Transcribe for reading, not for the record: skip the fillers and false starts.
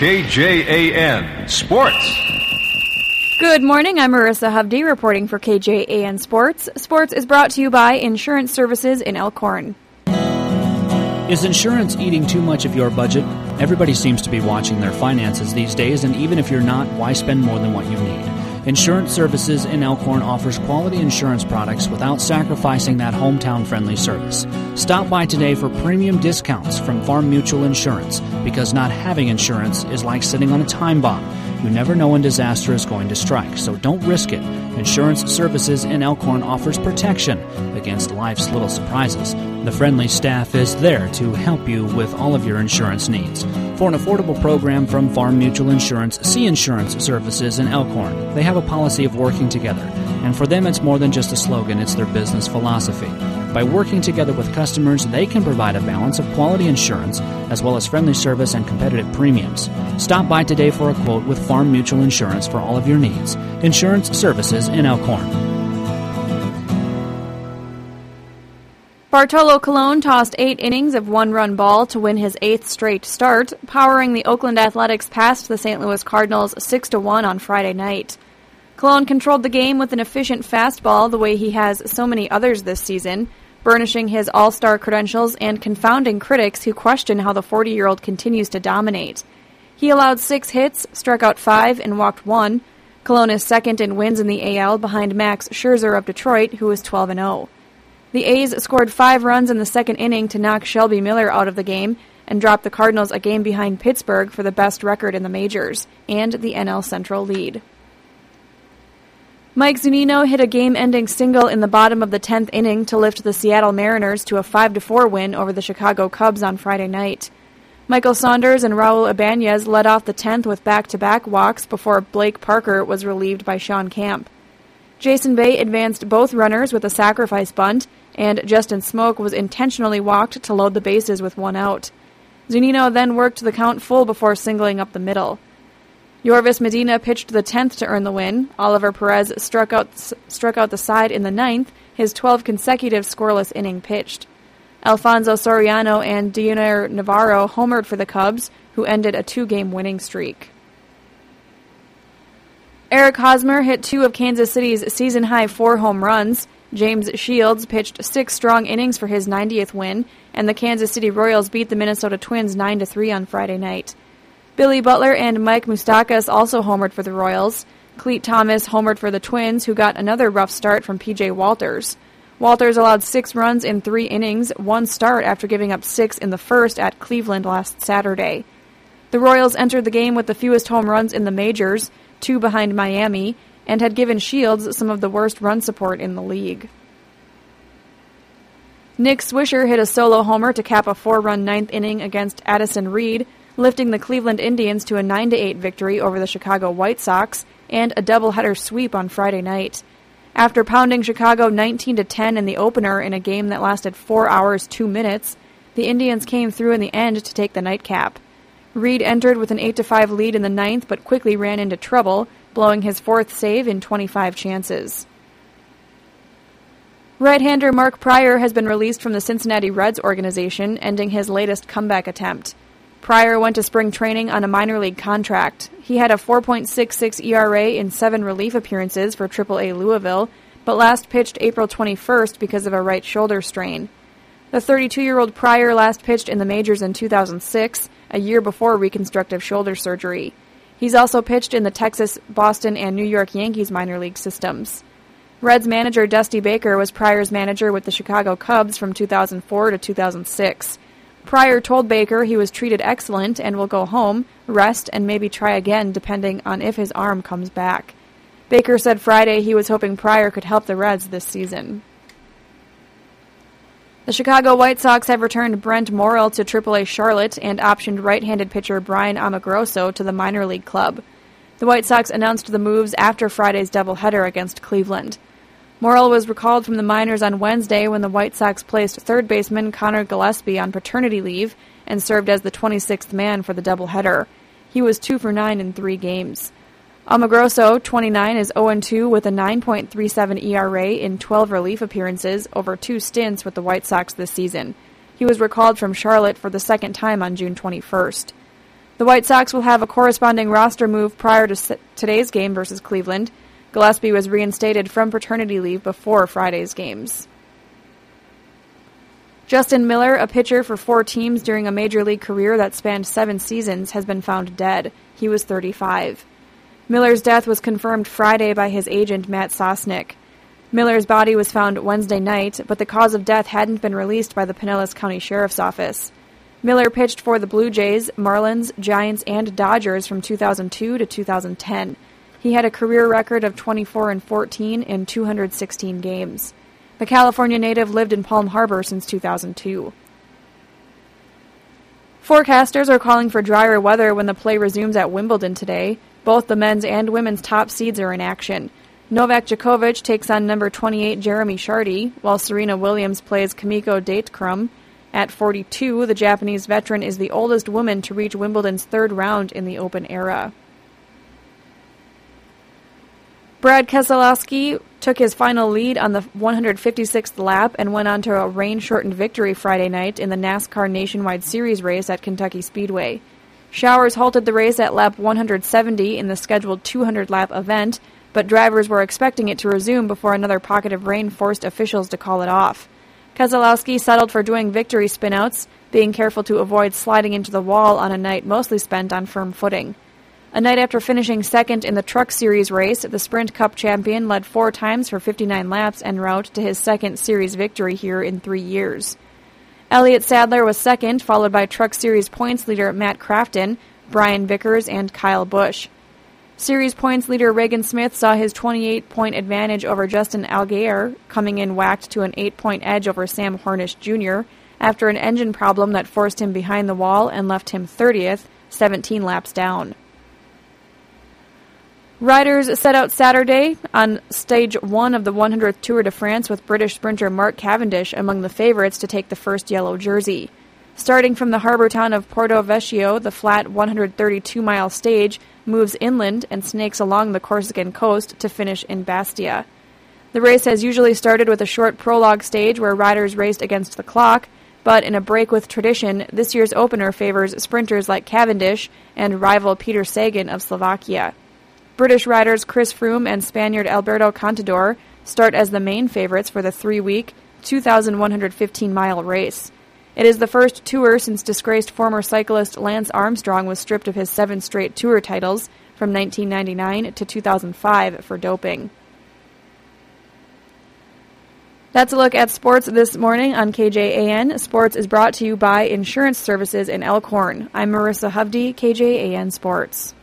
KJAN Sports. Good morning, I'm Marissa Hovde reporting for KJAN Sports. Sports is brought to you by Insurance Services in Elkhorn. Is insurance eating too much of your budget? Everybody seems to be watching their finances these days, and even if you're not, why spend more than what you need? Insurance Services in Elkhorn offers quality insurance products without sacrificing that hometown-friendly service. Stop by today for premium discounts from Farm Mutual Insurance, because not having insurance is like sitting on a time bomb. You never know when disaster is going to strike, so don't risk it. Insurance Services in Elkhorn offers protection against life's little surprises. The friendly staff is there to help you with all of your insurance needs. For an affordable program from Farm Mutual Insurance, see Insurance Services in Elkhorn. They have a policy of working together, and for them it's more than just a slogan, it's their business philosophy. By working together with customers, they can provide a balance of quality insurance as well as friendly service and competitive premiums. Stop by today for a quote with Farm Mutual Insurance for all of your needs. Insurance Services in Elkhorn. Bartolo Colon tossed 8 innings of one-run ball to win his 8th straight start, powering the Oakland Athletics past the St. Louis Cardinals 6-1 on Friday night. Colon controlled the game with an efficient fastball the way he has so many others this season, burnishing his all-star credentials and confounding critics who question how the 40-year-old continues to dominate. He allowed 6 hits, struck out 5, and walked 1. Colon is second in wins in the AL behind Max Scherzer of Detroit, who is 12-0. The A's scored 5 runs in the second inning to knock Shelby Miller out of the game and drop the Cardinals a game behind Pittsburgh for the best record in the majors and the NL Central lead. Mike Zunino hit a game-ending single in the bottom of the 10th inning to lift the Seattle Mariners to a 5-4 win over the Chicago Cubs on Friday night. Michael Saunders and Raul Ibanez led off the 10th with back-to-back walks before Blake Parker was relieved by Sean Camp. Jason Bay advanced both runners with a sacrifice bunt, and Justin Smoke was intentionally walked to load the bases with 1 out. Zunino then worked the count full before singling up the middle. Yorvis Medina pitched the 10th to earn the win. Oliver Perez struck out the side in the 9th, his 12th consecutive scoreless inning pitched. Alfonso Soriano and Dioner Navarro homered for the Cubs, who ended a 2-game winning streak. Eric Hosmer hit 2 of Kansas City's season-high 4 home runs. James Shields pitched 6 strong innings for his 90th win, and the Kansas City Royals beat the Minnesota Twins 9-3 on Friday night. Billy Butler and Mike Moustakas also homered for the Royals. Cleet Thomas homered for the Twins, who got another rough start from P.J. Walters. Walters allowed 6 runs in 3 innings, 1 start after giving up 6 in the first at Cleveland last Saturday. The Royals entered the game with the fewest home runs in the majors, 2 behind Miami, and had given Shields some of the worst run support in the league. Nick Swisher hit a solo homer to cap a 4-run 9th inning against Addison Reed, lifting the Cleveland Indians to a 9-8 victory over the Chicago White Sox and a doubleheader sweep on Friday night. After pounding Chicago 19-10 in the opener in a game that lasted 4 hours 2 minutes, the Indians came through in the end to take the nightcap. Reed entered with an 8-5 lead in the 9th but quickly ran into trouble, blowing his 4th save in 25 chances. Right-hander Mark Prior has been released from the Cincinnati Reds organization, ending his latest comeback attempt. Prior went to spring training on a minor league contract. He had a 4.66 ERA in 7 relief appearances for AAA Louisville, but last pitched April 21st because of a right shoulder strain. The 32-year-old Prior last pitched in the majors in 2006, a year before reconstructive shoulder surgery. He's also pitched in the Texas, Boston, and New York Yankees minor league systems. Reds manager Dusty Baker was Prior's manager with the Chicago Cubs from 2004 to 2006. Prior told Baker he was treated excellent and will go home, rest, and maybe try again depending on if his arm comes back. Baker said Friday he was hoping Prior could help the Reds this season. The Chicago White Sox have returned Brent Morrell to AAA Charlotte and optioned right-handed pitcher Brian Amagroso to the minor league club. The White Sox announced the moves after Friday's doubleheader against Cleveland. Morrell was recalled from the minors on Wednesday when the White Sox placed third baseman Connor Gillespie on paternity leave and served as the 26th man for the doubleheader. He was 2 for 9 in 3 games. Amagroso, 29, is 0-2 with a 9.37 ERA in 12 relief appearances over 2 stints with the White Sox this season. He was recalled from Charlotte for the second time on June 21st. The White Sox will have a corresponding roster move prior to today's game versus Cleveland. Gillespie was reinstated from paternity leave before Friday's games. Justin Miller, a pitcher for 4 teams during a major league career that spanned 7 seasons, has been found dead. He was 35. Miller's death was confirmed Friday by his agent, Matt Sosnick. Miller's body was found Wednesday night, but the cause of death hadn't been released by the Pinellas County Sheriff's Office. Miller pitched for the Blue Jays, Marlins, Giants, and Dodgers from 2002 to 2010. He had a career record of 24-14 in 216 games. The California native lived in Palm Harbor since 2002. Forecasters are calling for drier weather when the play resumes at Wimbledon today. Both the men's and women's top seeds are in action. Novak Djokovic takes on number 28 Jeremy Chardy, while Serena Williams plays Kimiko Date-Krum. At 42, the Japanese veteran is the oldest woman to reach Wimbledon's 3rd round in the Open era. Brad Keselowski took his final lead on the 156th lap and went on to a rain-shortened victory Friday night in the NASCAR Nationwide Series race at Kentucky Speedway. Showers halted the race at lap 170 in the scheduled 200-lap event, but drivers were expecting it to resume before another pocket of rain forced officials to call it off. Keselowski settled for doing victory spinouts, being careful to avoid sliding into the wall on a night mostly spent on firm footing. A night after finishing second in the Truck Series race, the Sprint Cup champion led 4 times for 59 laps en route to his 2nd series victory here in 3 years. Elliott Sadler was second, followed by Truck Series points leader Matt Crafton, Brian Vickers, and Kyle Busch. Series points leader Reagan Smith saw his 28-point advantage over Justin Allgaier, coming in whacked to an 8-point edge over Sam Hornish Jr. after an engine problem that forced him behind the wall and left him 30th, 17 laps down. Riders set out Saturday on Stage 1 of the 100th Tour de France with British sprinter Mark Cavendish among the favorites to take the first yellow jersey. Starting from the harbor town of Porto Vecchio, the flat 132-mile stage moves inland and snakes along the Corsican coast to finish in Bastia. The race has usually started with a short prologue stage where riders raced against the clock, but in a break with tradition, this year's opener favors sprinters like Cavendish and rival Peter Sagan of Slovakia. British riders Chris Froome and Spaniard Alberto Contador start as the main favorites for the 3-week, 2,115-mile race. It is the first tour since disgraced former cyclist Lance Armstrong was stripped of his 7 straight tour titles from 1999 to 2005 for doping. That's a look at sports this morning on KJAN. Sports is brought to you by Insurance Services in Elkhorn. I'm Marissa Hovde, KJAN Sports.